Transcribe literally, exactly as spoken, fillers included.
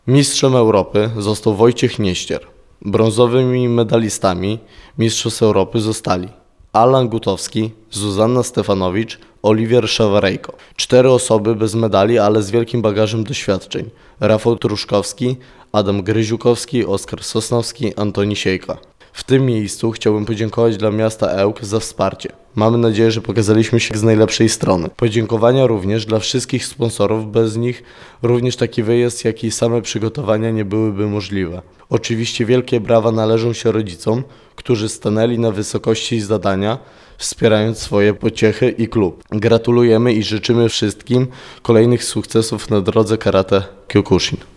Mistrzem Europy został Wojciech Nieścier. Brązowymi medalistami Mistrzostw Europy zostali Alan Gutowski, Zuzanna Stefanowicz, Oliwier Szawarejko. Cztery osoby bez medali, ale z wielkim bagażem doświadczeń. Rafał Truszkowski, Adam Gryziukowski, Oskar Sosnowski, Antoni Siejka. W tym miejscu chciałbym podziękować dla miasta Ełk za wsparcie. Mamy nadzieję, że pokazaliśmy się z najlepszej strony. Podziękowania również dla wszystkich sponsorów, bez nich również taki wyjazd, jak i same przygotowania nie byłyby możliwe. Oczywiście wielkie brawa należą się rodzicom, którzy stanęli na wysokości zadania, wspierając swoje pociechy i klub. Gratulujemy i życzymy wszystkim kolejnych sukcesów na drodze karate Kyokushin.